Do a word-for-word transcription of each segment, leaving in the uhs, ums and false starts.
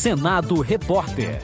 Senado Repórter.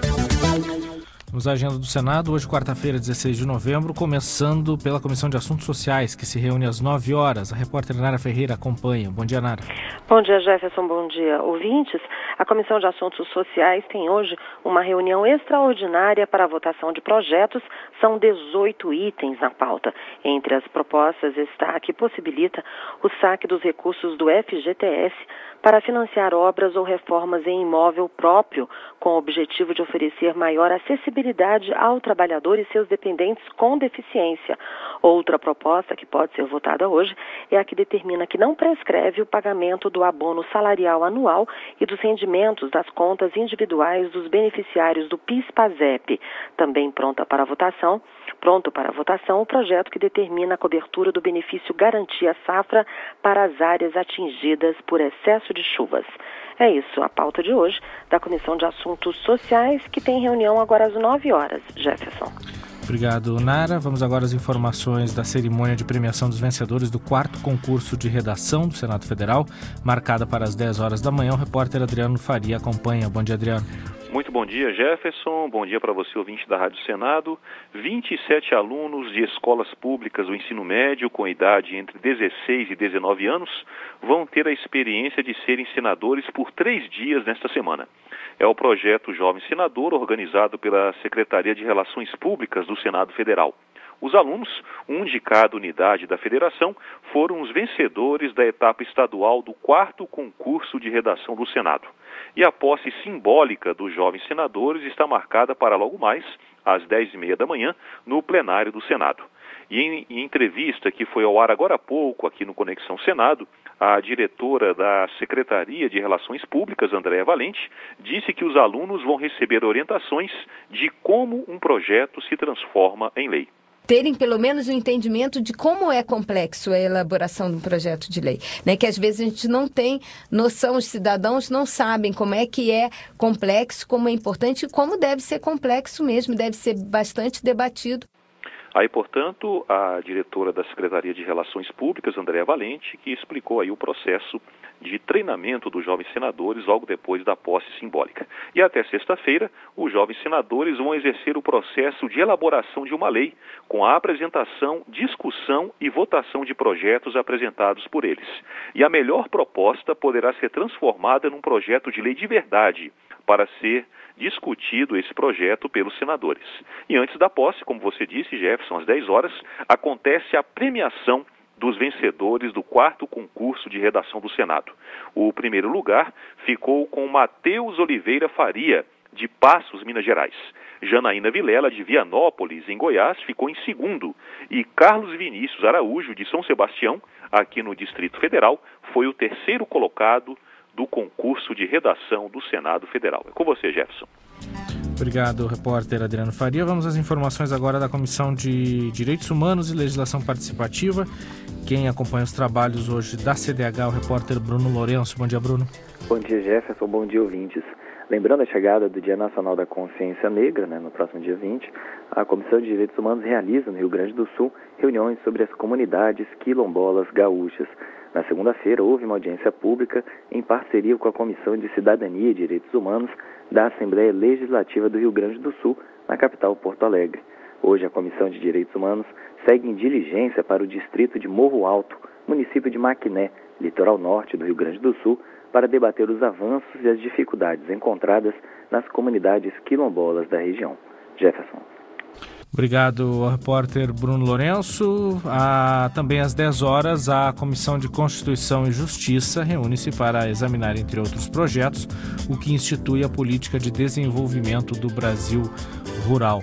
Vamos à agenda do Senado, hoje quarta-feira, dezesseis de novembro, começando pela Comissão de Assuntos Sociais, que se reúne às nove horas. A repórter Nara Ferreira acompanha. Bom dia, Nara. Bom dia, Jefferson. Bom dia, ouvintes. A Comissão de Assuntos Sociais tem hoje uma reunião extraordinária para a votação de projetos. São dezoito itens na pauta. Entre as propostas está a que possibilita o saque dos recursos do F G T S para financiar obras ou reformas em imóvel próprio, com o objetivo de oferecer maior acessibilidade ao trabalhador e seus dependentes com deficiência. Outra proposta que pode ser votada hoje é a que determina que não prescreve o pagamento do abono salarial anual e dos rendimentos das contas individuais dos beneficiários do PIS/PASEP. Também pronta para votação, pronto para votação o projeto que determina a cobertura do benefício Garantia Safra para as áreas atingidas por excesso de chuvas. É isso, a pauta de hoje da Comissão de Assuntos Sociais, que tem reunião agora às nove horas. Jefferson. Obrigado, Nara. Vamos agora às informações da cerimônia de premiação dos vencedores do quarto concurso de redação do Senado Federal, marcada para as dez horas da manhã. O repórter Adriano Faria acompanha. Bom dia, Adriano. Muito bom dia, Jefferson. Bom dia para você, ouvinte da Rádio Senado. vinte e sete alunos de escolas públicas do ensino médio com idade entre dezesseis e dezenove anos vão ter a experiência de serem senadores por três dias nesta semana. É o projeto Jovem Senador, organizado pela Secretaria de Relações Públicas do Senado Federal. Os alunos, um de cada unidade da federação, foram os vencedores da etapa estadual do quarto concurso de redação do Senado. E a posse simbólica dos jovens senadores está marcada para logo mais, às dez e meia da manhã, no plenário do Senado. E em, em entrevista que foi ao ar agora há pouco, aqui no Conexão Senado, a diretora da Secretaria de Relações Públicas, Andréa Valente, disse que os alunos vão receber orientações de como um projeto se transforma em lei. Terem pelo menos um entendimento de como é complexo a elaboração de um projeto de lei, né? Que às vezes a gente não tem noção, os cidadãos não sabem como é que é complexo, como é importante e como deve ser complexo mesmo, deve ser bastante debatido. Aí, portanto, a diretora da Secretaria de Relações Públicas, Andréa Valente, que explicou aí o processo de treinamento dos jovens senadores logo depois da posse simbólica. E até sexta-feira, os jovens senadores vão exercer o processo de elaboração de uma lei, com a apresentação, discussão e votação de projetos apresentados por eles. E a melhor proposta poderá ser transformada num projeto de lei de verdade, para ser discutido esse projeto pelos senadores. E antes da posse, como você disse, Jefferson, às dez horas, acontece a premiação dos vencedores do quarto concurso de redação do Senado. O primeiro lugar ficou com Matheus Oliveira Faria, de Passos, Minas Gerais. Janaína Vilela, de Vianópolis, em Goiás, ficou em segundo. E Carlos Vinícius Araújo, de São Sebastião, aqui no Distrito Federal, foi o terceiro colocado do concurso de redação do Senado Federal. É com você, Jefferson. Obrigado, repórter Adriano Faria. Vamos às informações agora da Comissão de Direitos Humanos e Legislação Participativa. Quem acompanha os trabalhos hoje da C D H é o repórter Bruno Lourenço. Bom dia, Bruno. Bom dia, Jefferson. Bom dia, ouvintes. Lembrando a chegada do Dia Nacional da Consciência Negra, né, no próximo dia vinte, a Comissão de Direitos Humanos realiza no Rio Grande do Sul reuniões sobre as comunidades quilombolas gaúchas. Na segunda-feira, houve uma audiência pública em parceria com a Comissão de Cidadania e Direitos Humanos da Assembleia Legislativa do Rio Grande do Sul, na capital Porto Alegre. Hoje, a Comissão de Direitos Humanos segue em diligência para o distrito de Morro Alto, município de Maquiné, litoral norte do Rio Grande do Sul, para debater os avanços e as dificuldades encontradas nas comunidades quilombolas da região. Jefferson. Obrigado ao repórter Bruno Lourenço. Ah, também às dez horas, a Comissão de Constituição e Justiça reúne-se para examinar, entre outros projetos, o que institui a Política de Desenvolvimento do Brasil Rural.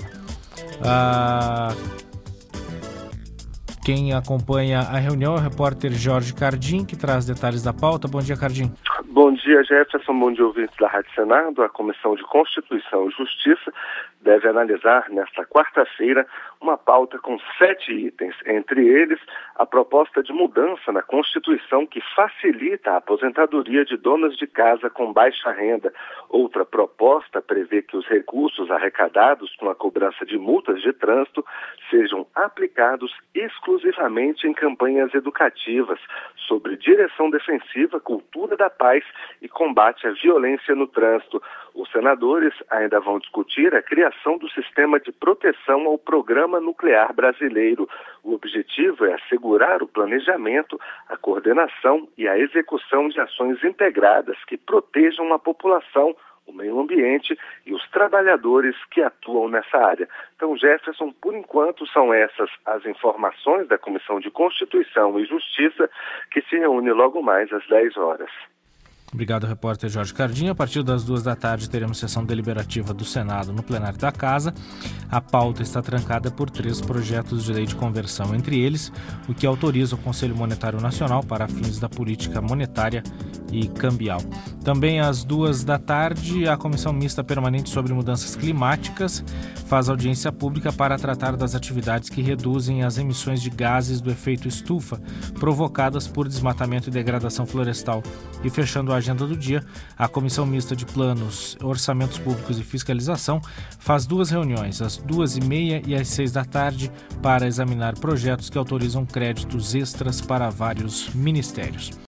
Ah, quem acompanha a reunião é o repórter Jorge Cardim, que traz detalhes da pauta. Bom dia, Cardim. Bom dia, Jefferson. Bom dia, ouvintes da Rádio Senado. A Comissão de Constituição e Justiça deve analisar, nesta quarta-feira, uma pauta com sete itens. Entre eles, a proposta de mudança na Constituição que facilita a aposentadoria de donas de casa com baixa renda. Outra proposta prevê que os recursos arrecadados com a cobrança de multas de trânsito sejam aplicados exclusivamente em campanhas educativas sobre direção defensiva, cultura da paz sociais e combate à violência no trânsito. Os senadores ainda vão discutir a criação do sistema de proteção ao Programa Nuclear Brasileiro. O objetivo é assegurar o planejamento, a coordenação e a execução de ações integradas que protejam a população, o meio ambiente e os trabalhadores que atuam nessa área. Então, Jefferson, por enquanto são essas as informações da Comissão de Constituição e Justiça, que se reúne logo mais às dez horas. Obrigado, repórter Jorge Cardinho. A partir das duas da tarde teremos sessão deliberativa do Senado no plenário da Casa. A pauta está trancada por três projetos de lei de conversão, entre eles o que autoriza o Conselho Monetário Nacional para fins da política monetária e cambial. Também às duas da tarde, a Comissão Mista Permanente sobre Mudanças Climáticas faz audiência pública para tratar das atividades que reduzem as emissões de gases do efeito estufa provocadas por desmatamento e degradação florestal. E fechando a agenda do dia, a Comissão Mista de Planos, Orçamentos Públicos e Fiscalização faz duas reuniões, às duas e meia e às seis da tarde, para examinar projetos que autorizam créditos extras para vários ministérios.